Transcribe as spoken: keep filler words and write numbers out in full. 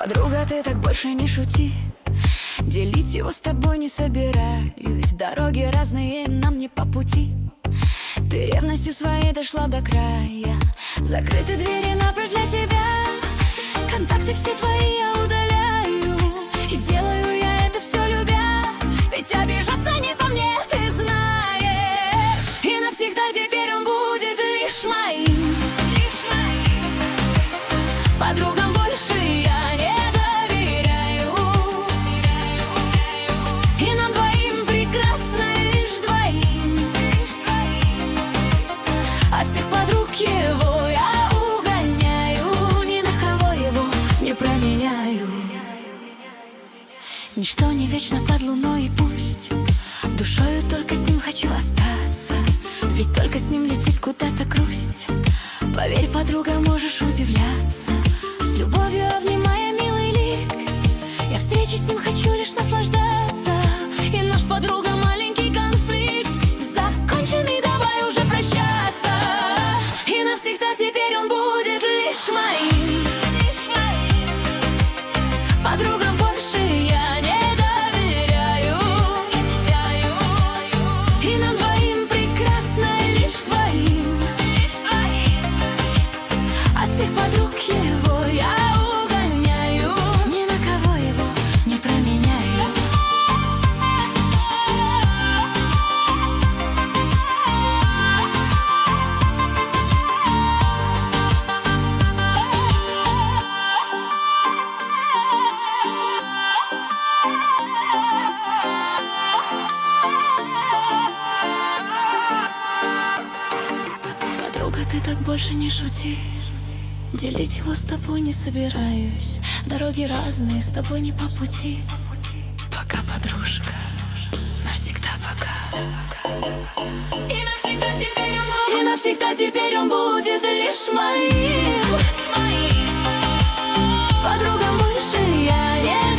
Подруга, ты так больше не шути, делить его с тобой не собираюсь. Дороги разные, нам не по пути. Ты ревностью своей дошла до края. Закрыты двери напрочь для тебя. Контакты все твои я удаляю, и делаю я это все любя. Ведь обижаться не по мне, ты знаешь. И навсегда теперь он будет лишь моим. Подругам больше я не доверяю, и нам двоим прекрасно лишь двоим. От всех подруг его я угоняю, ни на кого его не променяю. Ничто не вечно под луной, и пусть душою только с ним хочу остаться, ведь только с ним летит куда-то грусть. Поверь, подруга, можешь удивляться. С любовью обнимая милый лик, я встречи с ним хочу лишь наслаждаться. И наш, подруга, маленький конфликт законченный, давай уже прощаться. И навсегда теперь он будет лишь моим. Подругам больше я не доверяю, и нам двоим прекрасно лишь двоим. От всех подруг его я угоняю, ни на кого его не променяю. Подруга, ты так больше не шути, делить его с тобой не собираюсь. Дороги разные, с тобой не по пути. Пока, подружка, навсегда пока. И навсегда теперь он будет, и навсегда теперь он будет лишь моим. Подругам больше я не